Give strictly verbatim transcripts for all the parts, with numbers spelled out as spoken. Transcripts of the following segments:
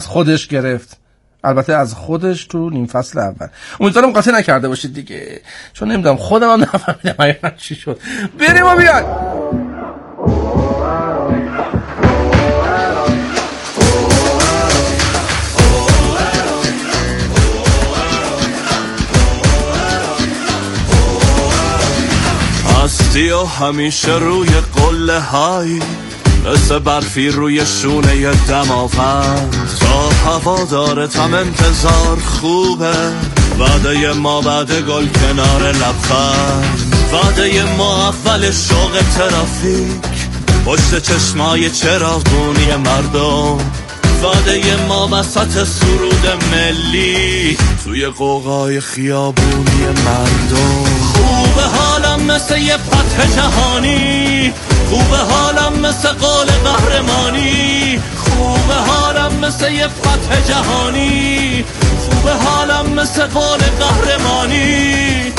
خودش گرفت، البته از خودش تو نیم فصل اول. امیدوارم قاطی نکرده باشید دیگه، چون نمیدونم خودم هم نفهمیدم حقیقتا چی شد. بریم و بیاید. هستی و همیشه روی قله های، مثل برفی روی شونه دماوند. تا هوا داره تم انتظار خوبه، وعده ما بعد گل کنار لبخند. وعده ما اول شوق ترافیک، پشت چشمای چراغونی مردم. وعده ما وسط سرود ملی، توی قوقای خیابونی مردم. خوبه حالم مثل یه فتح جهانی، خوبه حالم مثل قول قهرمانی. خوبه حالم مثل یه فتح جهانی، خوبه حالم مثل قول قهرمانی.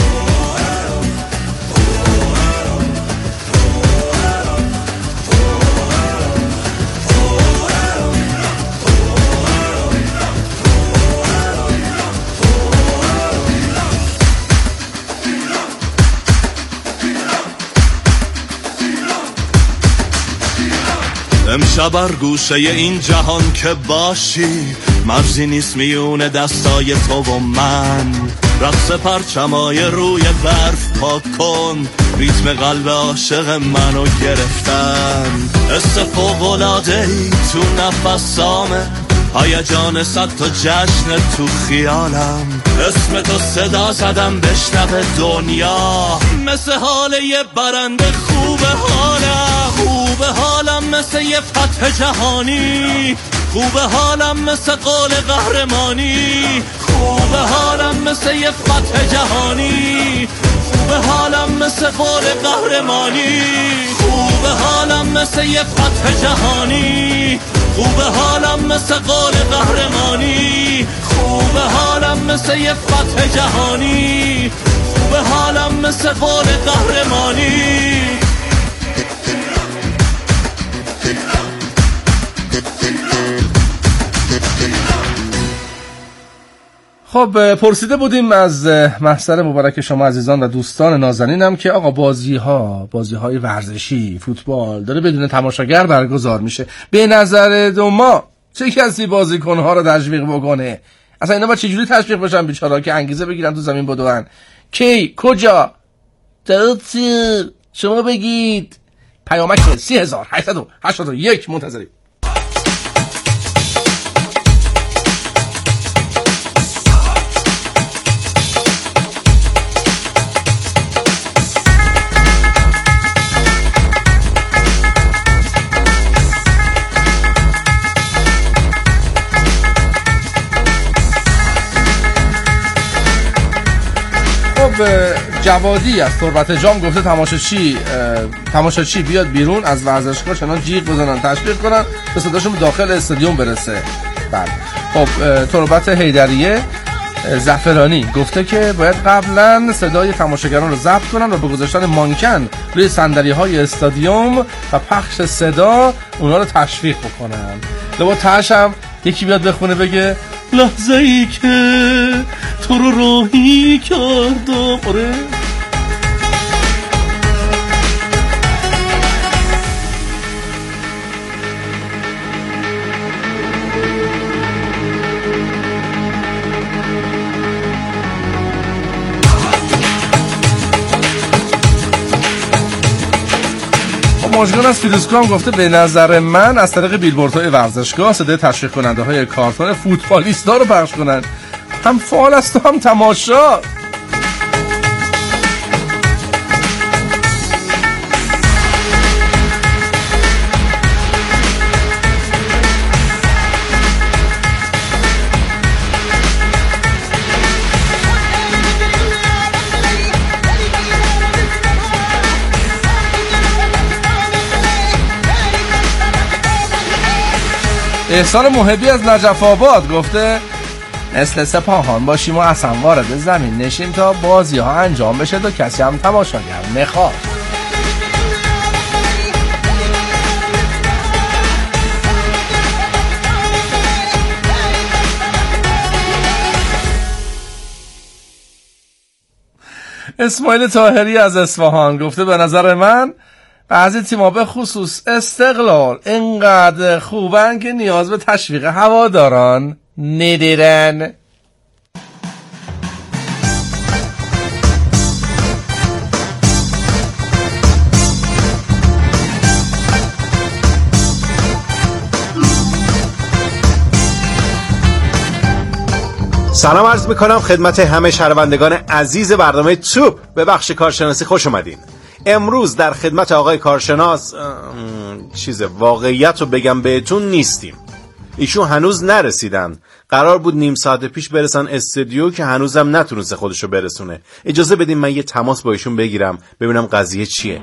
امشب بر گوشه این جهان که باشی، مرزی نیست میونه دستای تو و من. رقص پرچمای روی برف پاک کن، ریتم قلب عاشق منو گرفتن. حس فوق‌العاده‌ای تو نفسامه، هیجان صد تا جشن تو خیالم. اسم تو صدا زدم بشنوه دنیا، مثل حال یه برنده. خوبه حالم، خوبه حالم مثل یه فتح جهانی، خوبه حالم مثل قول قهرمانی. خوبه حالم مثل یه فتح جهانی، خوبه حالم مثل قول قهرمانی. خوبه حالم مثل یه فتح جهانی، خوبه حالم مثل قول قهرمانی. خوبه حالم مثل یه فتح جهانی، خوبه حالم مثل قول قهرمانی. خب پرسیده بودیم از محضر مبارک شما عزیزان و دوستان نازنینم که آقا بازی ها بازی های ورزشی فوتبال داره بدون تماشاگر برگزار میشه، به نظر دو ما چه کسی بازیکن ها رو تشویق بکنه؟ اصلا اینا با چجوری تشویق بشن بیچارا که انگیزه بگیرن تو زمین بدون؟ کی؟ کجا؟ درستی شما بگید. پیامک سی هزار هشتصد و هشتاد و یک منتظریم. جوادی از تربت جام گفته تماشاچی تماشاچی بیاد بیرون از ورزشگاه چنان جیغ بزنن تشویق کنن تا صداشون داخل استادیوم برسه. بله. خب تربت حیدریه زعفرانی گفته که باید قبلا صدای تماشاگران رو ضبط کنن و به گذاشتن مانکن روی صندلی‌های استادیوم و پخش صدا اونا رو تشویق بکنن. لبا تاش هم یکی بیاد بخونه بگه لحظه ای که تو رو راهی کردم. آره مشکل از فیروزکام گفته به نظر من از طریق بیلبوردهای ورزشگاه صدای تشویق کننده های کارتون فوتبالیستا رو پخش کنن، هم فعال است و هم تماشا. احسان محبی از نجف آباد گفته مثل سپاهان باشیم و اصلا وارد زمین نشیم تا بازی ها انجام بشه تا کسی هم تماشاگر نخواد. اسماعیل طاهری از اصفهان گفته به نظر من بعضی تیم‌ها به خصوص استقلال اینقدر خوبن که نیاز به تشویق هواداران ندارن. سلام عرض میکنم خدمت همه شنوندگان عزیز برنامه توپ به بخش کارشناسی خوش اومدین. امروز در خدمت آقای کارشناس چیز واقعیت رو بگم بهتون نیستیم. ایشون هنوز نرسیدن. قرار بود نیم ساعت پیش برسن استودیو که هنوزم نتونسته خودشو برسونه. اجازه بدین من یه تماس با ایشون بگیرم ببینم قضیه چیه.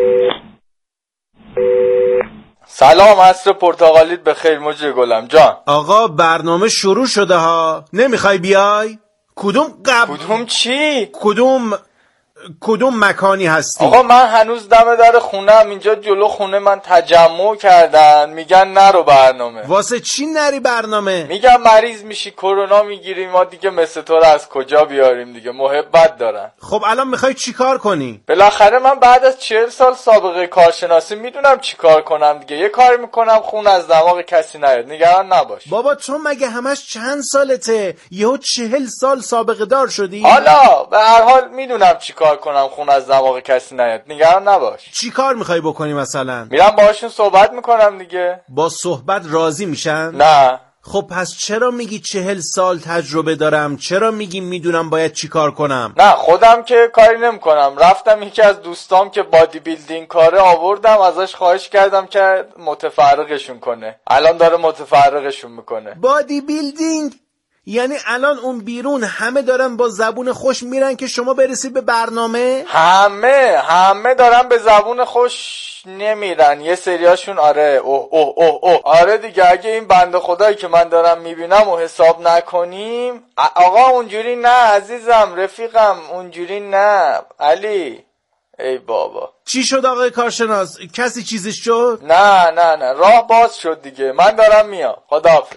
سلام، عصر پرتغالیت بخیر مجری گلم جان. آقا برنامه شروع شده ها، نمیخوای بیای؟ کدوم قبل؟ کدوم چی؟ کدوم کدوم مکانی هستی؟ آقا من هنوز دم در خونم، اینجا جلو خونه من تجمع کردن میگن نرو برنامه. واسه چی نری برنامه؟ میگن مریض میشی، کرونا میگیری، ما دیگه مثل تو رو از کجا بیاریم دیگه، محبت دارن. خب الان میخوای چی کار کنی؟ بالاخره من بعد از چهل سال سابقه کارشناسی میدونم چی کار کنم دیگه. یه کار میکنم خون از دماغ کسی نیاد، نگران نباش. بابا تو مگه همش چند سالته؟ یهو چهل سال سابقه دار شدی؟ حالا به هر حال میدونم چی کار کنم خون از دماغ کسی نیاد، نگران نباش. چی کار میخوای بکنی مثلا؟ میرم باهاشون صحبت میکنم دیگه. با صحبت راضی میشن؟ نه. خب پس چرا میگی چهل سال تجربه دارم؟ چرا میگی میدونم باید چی کار کنم؟ نه خودم که کاری نمیکنم. رفتم یکی از دوستام که بادی بیلدینگ کاره آوردم، ازش خواهش کردم که متفرقشون کنه. الان داره متفرقشون میکنه. بادی بیلدینگ؟ یعنی الان اون بیرون همه دارن با زبون خوش میرن که شما برسید به برنامه؟ همه همه دارن به زبون خوش نمیرن، یه سریاشون آره اوه اوه اوه اوه آره دیگه. اگه این بنده خدایی که من دارم میبینم و حساب نکنیم، آقا اونجوری نه عزیزم رفیقم، اونجوری نه علی. ای بابا چی شد آقای کارشناس؟ کسی چیزش شد؟ نه نه نه راه باز شد دیگه، من دارم میام. خداحافظ.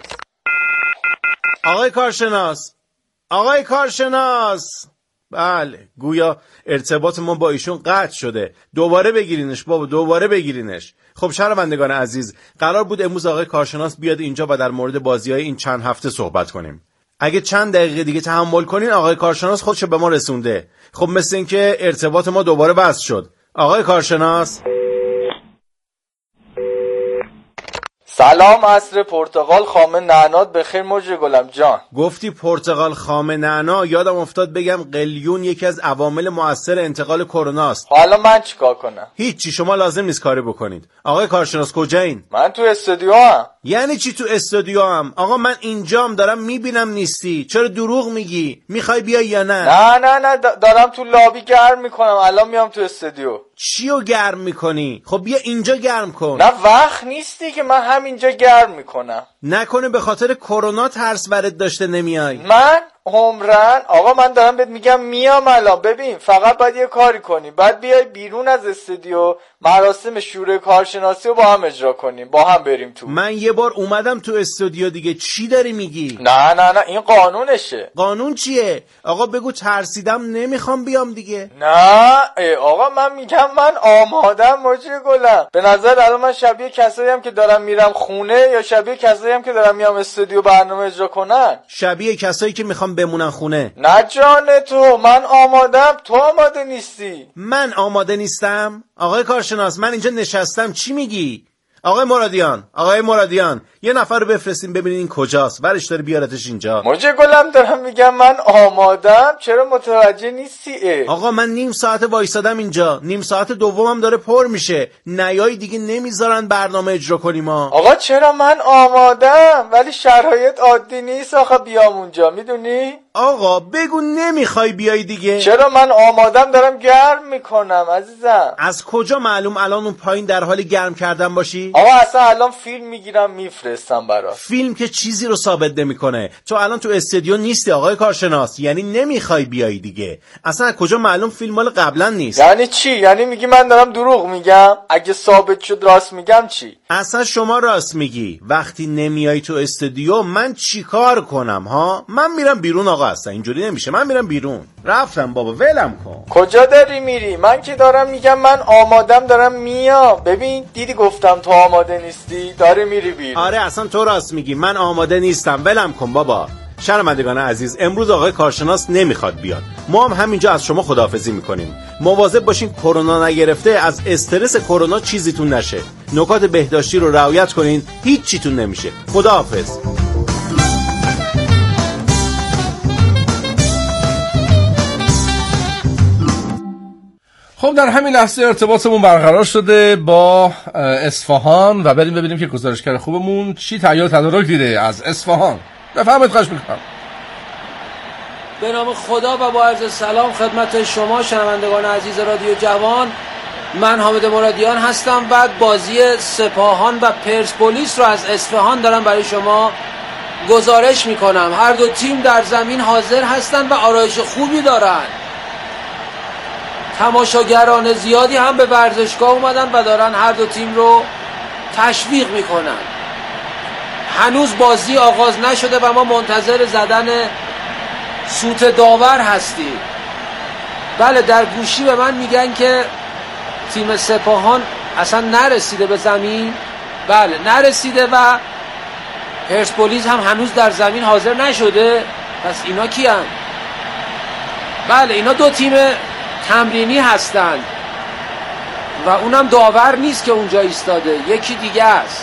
آقای کارشناس، آقای کارشناس. بله گویا ارتباط ما با ایشون قطع شده. دوباره بگیرینش بابا، دوباره بگیرینش. خب شنوندگان عزیز، قرار بود امروز آقای کارشناس بیاد اینجا و در مورد بازی‌های این چند هفته صحبت کنیم. اگه چند دقیقه دیگه تحمل کنین آقای کارشناس خودشو به ما رسونده. خب مثل این که ارتباط ما دوباره وصل شد. آقای کارشناس. سلام، عصر پرتغال خامه نعنات بخیر مجری گلم جان. گفتی پرتغال خامه نعنا، یادم افتاد بگم قلیون یکی از عوامل مؤثر انتقال کرونا است. حالا من چیکار کنم؟ هیچی، شما لازم نیست کاری بکنید. آقای کارشناس کجایین؟ من تو استودیو ام. یعنی چی تو استودیو ام؟ آقا من اینجام دارم میبینم نیستی. چرا دروغ میگی؟ میخوای بیای یا نه؟ نه نه نه دارم تو لابی گرم میکنم، الان میام تو استودیو. چیو گرم میکنی؟ خب بیا اینجا گرم کن. نه وقت نیستی که من همینجا گرم میکنم. نکنه به خاطر کرونا ترس برات داشته نمیای؟ من عمرن آقا من دارم بهت میگم میام الان. ببین فقط باید یه کاری کنی، باید بیای بیرون از استودیو، مراسم شورای کارشناسی رو با هم اجرا کنیم، با هم بریم تو. من یه بار اومدم تو استودیو دیگه. چی داری میگی؟ نه نه نه این قانونشه. قانون چیه؟ آقا بگو ترسیدم نمیخوام بیام دیگه. نه ای آقا من میگم من آمادم مجری گلم. به نظر الان من شبیه کسایی هم که دارم میرم خونه یا شبیه کسایی هم که دارم میام استودیو برنامه اجرا کنن؟ شبیه کسایی که میخوام بمونن خونه. نه جان تو، من آمادم، تو آماده نیستی. من آماده نیستم؟ آقای کارشناس من اینجا نشستم، چی میگی؟ آقای مرادیان، آقای مرادیان یه نفر رو بفرستین ببینین این کجاست، ورش داره بیارتش اینجا. مجری گلم دارم میگم من آمادم، چرا متوجه نیستی؟ آقا من نیم ساعت وایسادم اینجا، نیم ساعت دومم داره پر میشه، نیای دیگه نمیذارن برنامه اجرا کنیم ما. آقا چرا من آمادم ولی شرایط عادی نیست آخه بیام اونجا، میدونی؟ آقا بگو نمیخوای بیای دیگه. چرا من آمادم دارم گرم میکنم عزیزم. از کجا معلوم الان اون پایین در حال گرم کردن باشی؟ آقا اصلا الان فیلم میگیرم میفرستم برات. فیلم که چیزی رو ثابت نمیکنه. تو الان تو استودیو نیستی آقای کارشناس، یعنی نمیخوای بیای دیگه. اصلا از کجا معلوم فیلم مال قبلا نیست؟ یعنی چی؟ یعنی میگی من دارم دروغ میگم؟ اگه ثابت شد راست میگم چی؟ اصلا شما راست میگی. وقتی نمیای تو استودیو من چیکار کنم ها؟ من میرم بیرون آقا، اصلا اینجوری نمیشه. من میرم بیرون. رفتم بابا، ولم کن. کجا داری میری؟ من که دارم میگم من آمادم، دارم میام. ببین دیدی گفتم تو آماده نیستی، داری میری بیرون. آره اصلا تو راست میگی، من آماده نیستم، ولم کن بابا. شنوندگان عزیز، امروز آقای کارشناس نمیخواد بیاد. ما هم همینجا از شما خداحافظی میکنیم. مواظب باشین کرونا نگرفته، از استرس کرونا چیزیتون نشه. نکات بهداشتی رو رعایت کنین، هیچ چیتون نمیشه. خداحافظ. خب در همین لحظه ارتباطمون برقرار شده با اصفهان و بریم ببینیم که گزارشگر خوبمون چی تهیه تدارک دیده از اصفهان. بفرمایید، خواهش میکنم. به نام خدا و با عرض سلام خدمت شما شنوندگان عزیز رادیو جوان. من حامد مرادیان هستم و بازی سپاهان و پرسپولیس رو از اصفهان دارم برای شما گزارش میکنم. هر دو تیم در زمین حاضر هستند و آرایش خوبی دارن. تماشاگران زیادی هم به ورزشگاه اومدن و دارن هر دو تیم رو تشویق میکنن. هنوز بازی آغاز نشده و ما منتظر زدن سوت داور هستیم. بله، در گوشی به من میگن که تیم سپاهان اصلا نرسیده به زمین. بله نرسیده و پرسپولیس هم هنوز در زمین حاضر نشده. پس اینا کی هم؟ بله اینا دو تیم تمرینی هستند و اونم داور نیست که اونجا ایستاده، یکی دیگه است.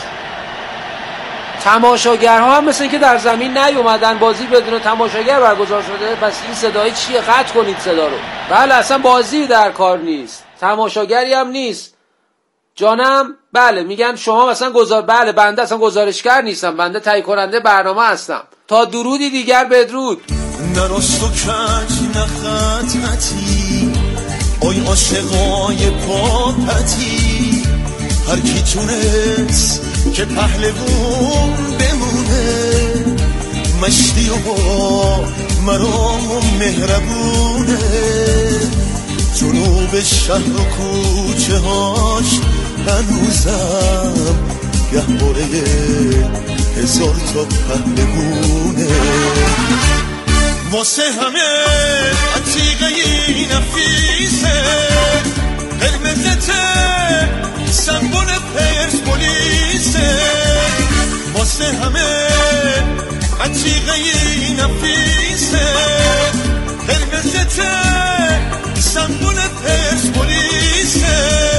تماشاگرها هم مثل که در زمین نیومدن، بازی بدون تماشاگر برگزار شده. پس این صدای چیه؟ قطع کنید صدا رو. بله اصلا بازی در کار نیست، تماشاگری هم نیست جانم. بله میگن شما مثلا گزار بله بنده اصلا گزارشگر نیستم، بنده تهیه کننده برنامه هستم. تا درودی دیگر بدرود. نراست و کج نخطتی آی عاشقای پاپتی، هر کی تونست که پهلوون بمونه، مشتی و با مرام و مهربونه، جنوب شهر و کوچه هاش هنوزم گهواره هزار تا پهلوونه، واسه همه عتیقه ای نفیسه، قرمزته سمبول پرسپولیسه، واسه همه عتیقه ای نفیسه، قرمزته سمبول پرسپولیسه.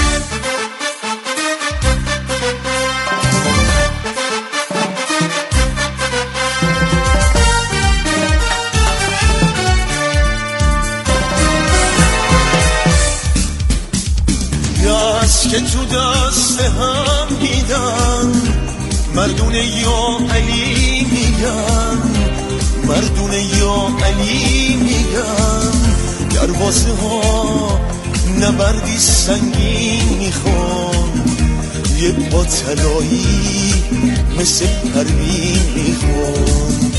که تو دست هم میدن، مردونه یا علی میگن، مردونه یا علی میگن، دروازه ها نبردی سنگین میخوان، یه پا طلایی مثل پروین میخوان،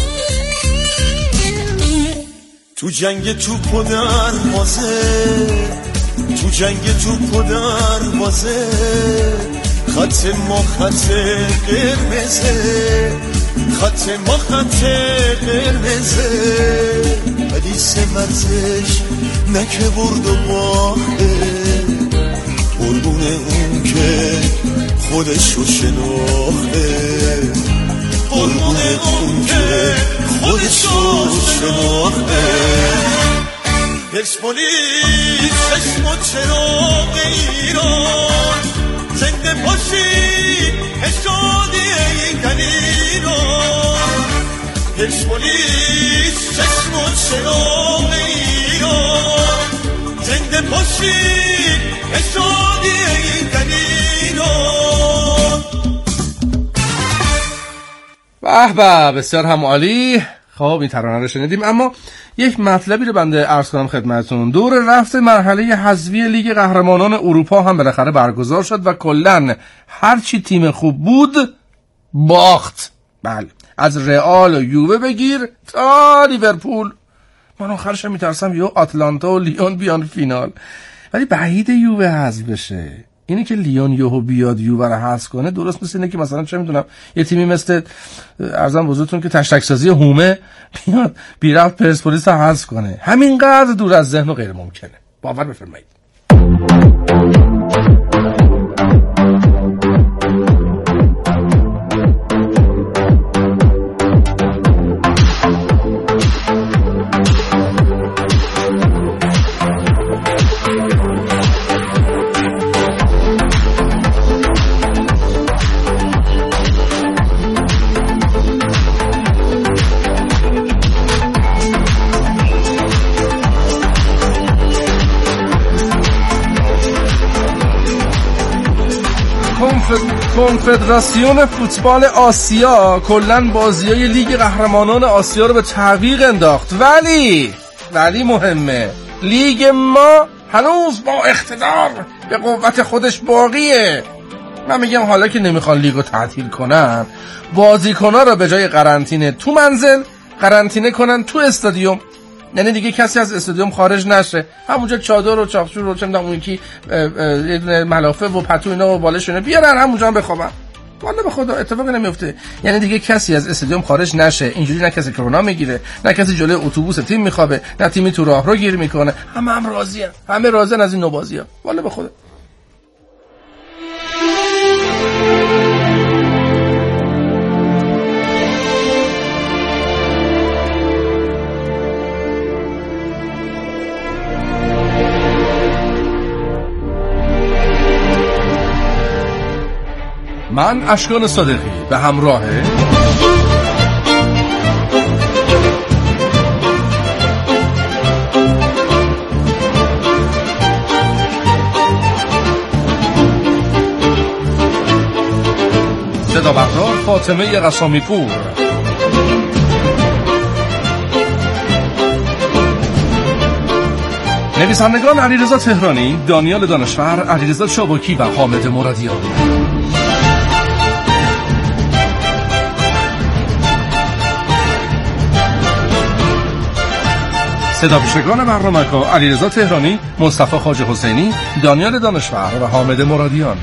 تو جنگ توپ و دروازه، تو جنگ توپ و دروازه، خط ما خط قرمزه، خط ما خط قرمزه، ولی سمتش نکه برد و باخته، قربون اون که خودشو شناخته، قربون اون که خودشو شناخته. پرسپولیس چشم و چراغ ایران، زنده باشی شادی این ایران، پرسپولیس چشم و چراغ ایران، زنده باشی شادی این ایران. به به، بسیار هم عالی. خب این ترانه رو شنیدیم، اما یک مطلبی رو بنده عرض کنم خدمتتون. دور رفت مرحله حذفی لیگ قهرمانان اروپا هم بالاخره برگزار شد و کلاً هر چی تیم خوب بود باخت. بله، از رئال و یووه بگیر تا لیورپول. من آخرش میترسم یو آتلانتا و لیون بیان فینال، ولی بعید یووه حذف بشه. اینی که لیون یهو بیاد یووه رو حذف کنه درست مثل اینه که مثلا چه میدونم یه تیمی مثل ارزم بزرگتون که تشتک سازی هومه بیاد بی رفت پرسپولیس رو حذف کنه. همینقدر دور از ذهن و غیر ممکنه. باور بفرمایید. کنفدراسیون فوتبال آسیا کلن بازیای لیگ قهرمانان آسیا رو به تعویق انداخت، ولی ولی مهمه لیگ ما هنوز با اقتدار به قوت خودش باقیه. من میگم حالا که نمیخوان لیگو تعطیل کنن، بازیکن‌ها رو به جای قرنطینه تو منزل قرنطینه کنن تو استادیوم، یعنی دیگه کسی از استادیوم خارج نشه، همونجا چادر و چاقچور و چه میدونم اون یکی ملافه و پتو اینا و بالشونه بیارن همونجا هم بخوابن. والله به خدا اتفاقی نمیفته. یعنی دیگه کسی از استادیوم خارج نشه، اینجوری نه کسی کرونا میگیره، نه کسی جلوی اتوبوس تیم میخوابه، نه تیمی تو راهرو گیر میکنه. همه هم راضیان، همه راضیان از این نوع بازی‌ها. والله به خدا. من اشکان صادقی به همراه صدا بردار فاطمه قسامی پور، نویسندگان علیرضا تهرانی، دانیال دانشور، علیرضا چابکی و حامد مرادیان. صدا پیشگان برنامه‌ها علیرضا تهرانی، مصطفی خواجه حسینی، دانیال دانشور و حامد مرادیان.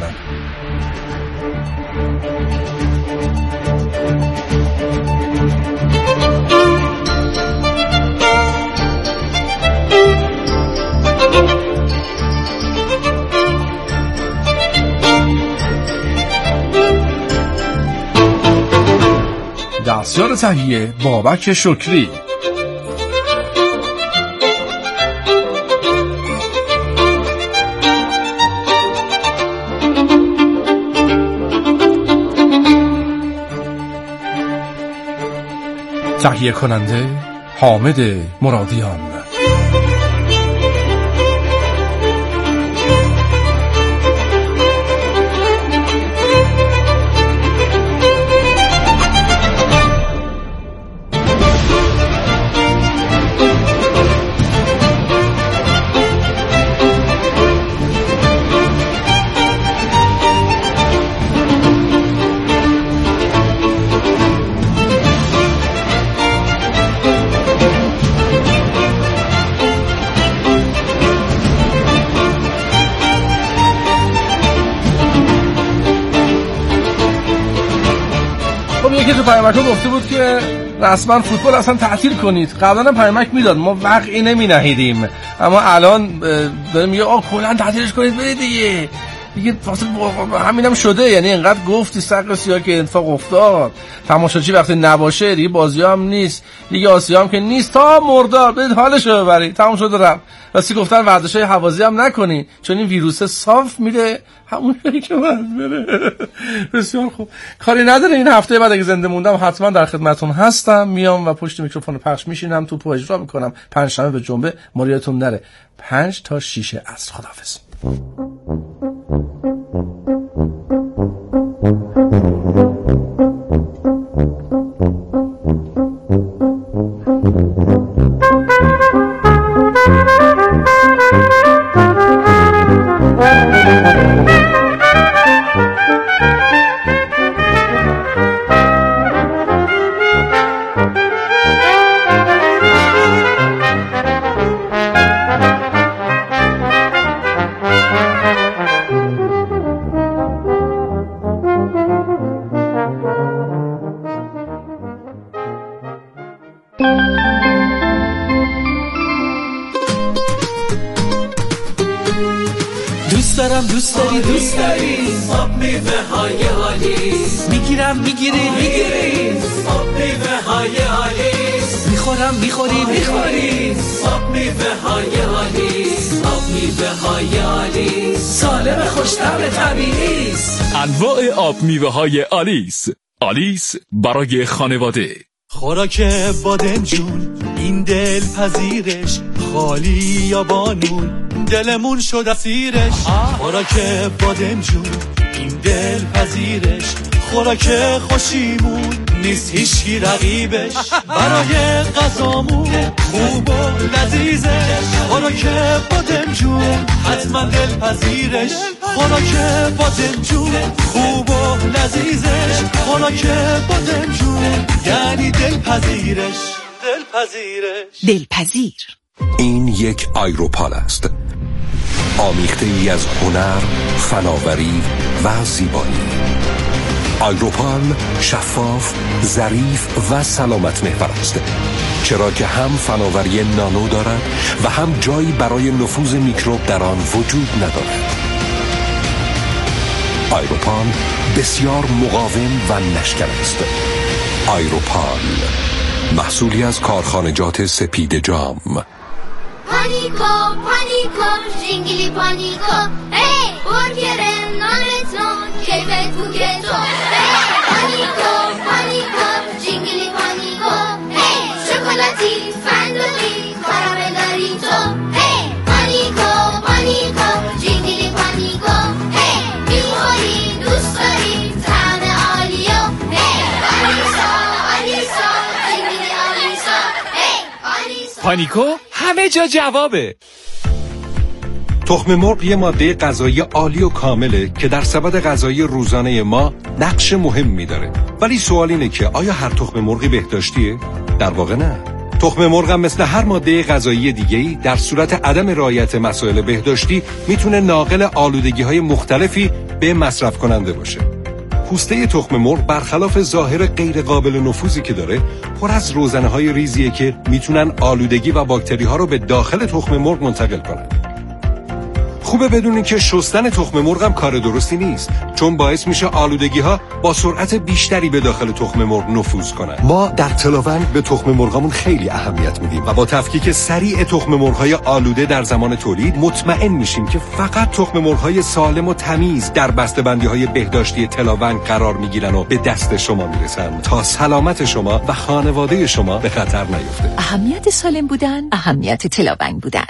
دستیار تهیه بابک شکری. تهیه کننده حامد مرادیان. یکی تو پیامک ها گفته بود که رسما فوتبال اصلا تعطیل کنید. قبلا هم پیامک میداد، ما وقعی نمی نهیدیم، اما الان داریم میگه آه کلا تعطیلش کنید برید دیگه دیگه همینم شده. یعنی اینقدر گفتی سقف سیاه که اتفاق افتاد. تماشاچی وقتی نباشه دیگه بازی هم نیست، لیگ آسیا هم که نیست تا مرداد، برید حالشو ببرید، تمام شده رفت. راستی گفتن ورزش‌های هوازی هم نکنین چون این ویروس صاف میره همون جایی که باید بره. بسیار خوب، کاری نداره. این هفته بعد اگه زنده موندم حتما در خدمتتون هستم، میام و پشت میکروفون پخش میشینم، توپو اجرا میکنم. پنجشنبه به جنبه مریاتون نره، پنج تا شیش عصر. خداحافظ. میخرم دوست داری دوست داری آب میوه های آلیس میگیرم میگیری میگیری آب میوه های آلیس میخورم میخوری میخوری آب میوه های آلیس آب میوه های آلیس سالم خوش‌طعم طبیعی است. انواع آب میوه های آلیس. آلیس برای خانواده. خوراک بادمجون این دل پذیرش خالی یا بانون دلمون شد اسیرش. خوراک بادمجون این دل پذیرش خوراک خوشیمون نیست هیچکی رقیبش. برای غذامون خوب و لذیذش خوراک بادمجون حتما دل پذیرش. خوراک بادمجون خوب و لذیذش خوراک بادمجون یعنی دل پذیرش دل پذیرش دل پذیر. این یک آیروپال است، آمیخته ای از هنر، فناوری و زیبایی. آیروپال شفاف، ظریف و سلامت محور است، چرا که هم فناوری نانو دارد و هم جایی برای نفوذ میکروب در آن وجود ندارد. آیروپال بسیار مقاوم و نشکن است. آیروپال محصولی از کارخانجات سپید جام. پانیکو پانیکو جینگلی پانیکو هی برگر نانتون کیفت بوکتو هی پانیکو پانیکو جینگلی پانیکو هی شکلاتی فندقی کارامل تو هی پانیکو پانیکو جینگلی پانیکو هی میخوری دوست داری طعم عالیو هی آلیسا آلیسا جینگلی آلیسا هی آلیسا. پانیکو همه جا جوابه. تخم مرغ یه ماده غذایی عالی و کامله که در سبد غذایی روزانه ما نقش مهمی داره. ولی سوال اینه که آیا هر تخم مرغی بهداشتیه؟ در واقع نه. تخم مرغ هم مثل هر ماده غذایی دیگه‌ای در صورت عدم رعایت مسائل بهداشتی میتونه ناقل آلودگی‌های مختلفی به مصرف کننده باشه. پوسته تخم مرغ برخلاف ظاهر غیر قابل نفوذی که داره، پر از روزنه‌های ریزیه که میتونن آلودگی و باکتری‌ها رو به داخل تخم مرغ منتقل کنن. خوبه بدونید که شستن تخم مرغ هم کار درستی نیست، چون باعث میشه آلودگی‌ها با سرعت بیشتری به داخل تخم مرغ نفوذ کنن. ما در تلاوند به تخم مرغامون خیلی اهمیت میدیم و با تفکیک سریع تخم مرغ‌های آلوده در زمان تولید مطمئن میشیم که فقط تخم مرغ‌های سالم و تمیز در بسته‌بندی‌های بهداشتی تلاوند قرار میگیرن و به دست شما میرسن تا سلامت شما و خانواده شما به خطر نیفته. اهمیت سالم بودن، اهمیت تلاوند بودن.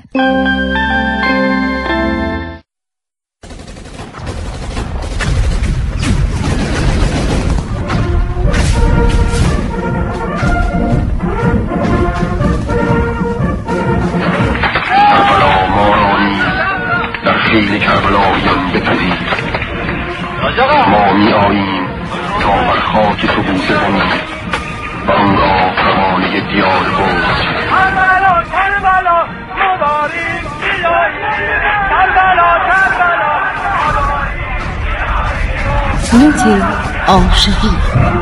خیلی کربلایان بپذیر ما می آییم تا بر خاک تو بوسه زنیم و اون را پروانه دیار باز کربلا کربلا ما داریم بیاییم کربلا کربلا نوت عاشقی.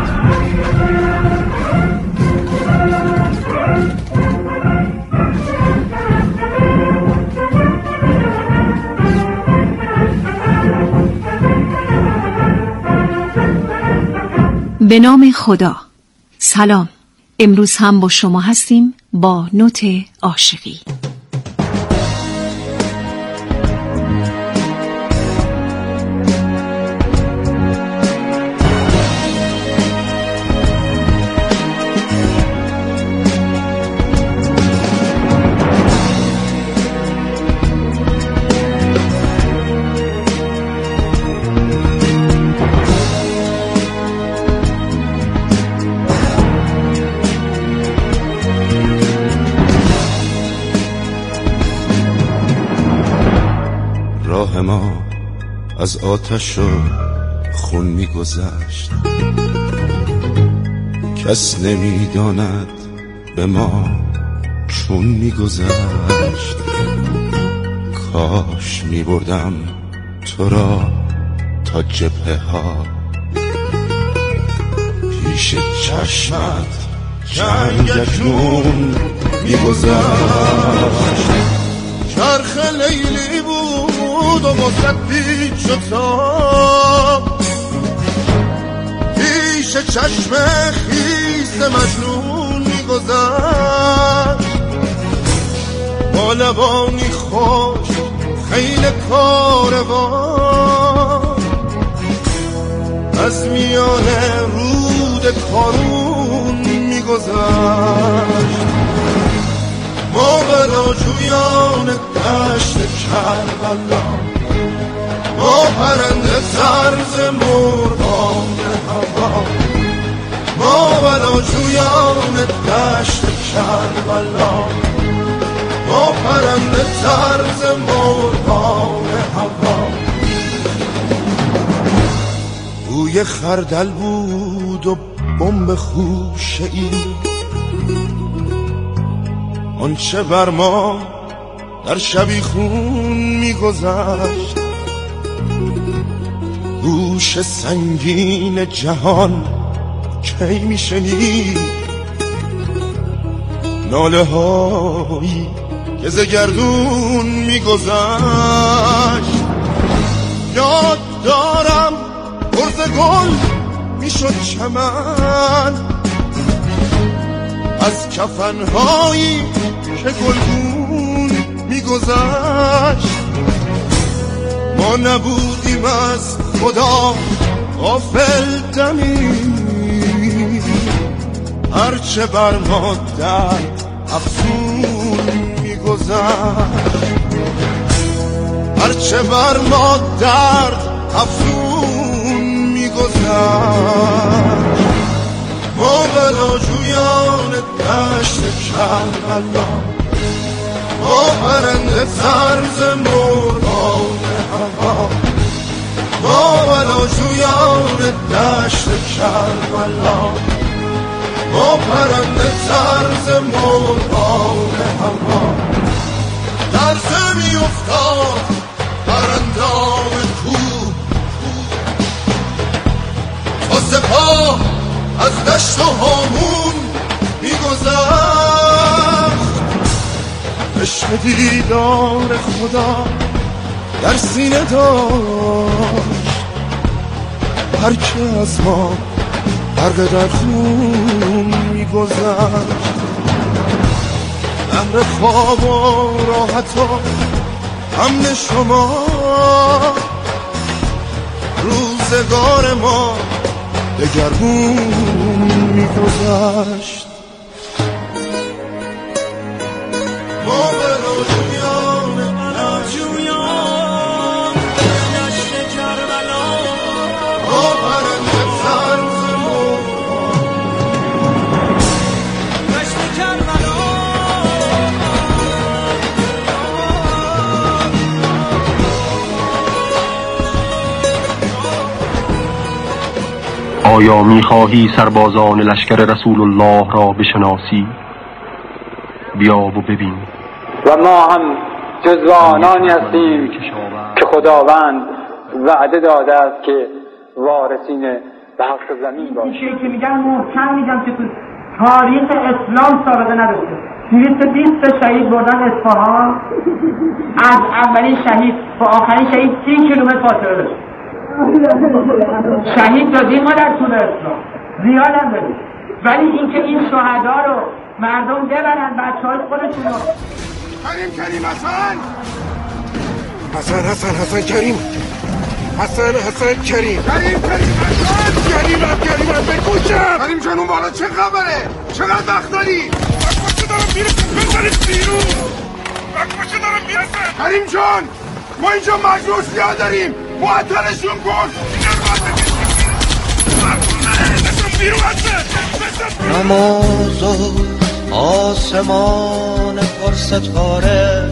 به نام خدا. سلام، امروز هم با شما هستیم با نوت عاشقی. راه ما از آتش و خون می گذشت، کس نمی داند به ما چون می گذشت. کاش می بردم تو را تا جبهه ها، پیش چشمت جنگ اکنون می گذشت. چرخ لیلی بود بود و وسط پیچ و تاب پیش چشم خیس مجنون میگذشت با لبانی خوش خیل کاروان از میان رود کارون میگذشت ما بلاجویان دشت کربلا ما پرنده طرز مرغان هوا ما بلاجویان دشت کربلا ما پرنده طرز مرغان هوا بوی خردل بود و بمب خوشه ای آنچه بر ما در شبیخون میگذشت گوش سنگین جهان کی میشنید ناله هایی که ز گردون میگذشت یاد دارم برز گل میشد چمن از کفنهایی که گلگون میگذشت ما نبودیم از خدا غافل دمی هرچه بر ما در افسون میگذشت هرچه بر ما درد افسون میگذشت ما بلاجویان دشت کربلا ما پرنده طرز مرغان هوا ما بلاجویان دشت کربلا ما پرنده طرز مرغان هوا در زمی افتاد پرندام کوه با سپاه از دشت و هامون میگذشت عشق دیدار خدا در سینه داشت هر که از ما غرق در خون میگذشت امر خواب و راحت و امن شما روزگار ما دگرگون میگذشت ما بلاجویان بلاجویان دشت کربلا ما پرنده طرز مرغان دشت کربلا آیا می‌خواهی سربازان لشکر رسول الله را بشناسی؟ بیا و ببین. و ما هم جزو آنانی هستیم که خداوند وعده داده است که وارثین بخش زمین باشیم. این که میگن محکم میگم که تو تاریخ اسلام سابقه نداشته. دویست و بیست شهید بردن اصفهان از اولین شهید با آخرین شهید سی کیلومتر فاصله داشت. شهید دادیم ما در طول اسلام زیاد هم داریم ولی اینکه این شهدا رو مردم ببرن بچه های خودشون رو کریم کریم حسن حسن حسن حسن کریم حسن حسن کریم کریم کریم حسن کریم هم کریم هم بکشم کریم جان اون بالا چه خبره؟ چقدر وقت داری؟ بکشه دارم میرسه بزنید بیرون بکشه دارم میرسه کریم جان ما اینجا مجموع سیاه داریم معطلشون کن نماز و آسمان پر ستاره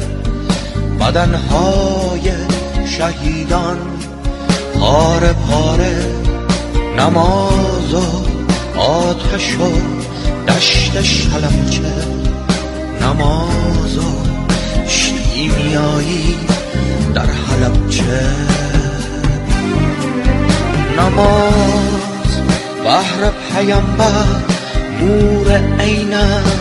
بدنهای شهیدان پاره پاره نماز و آتش و دشت شلمچه نماز و شیمیایی در حلبچه نماز بحر پیامبر نور عینه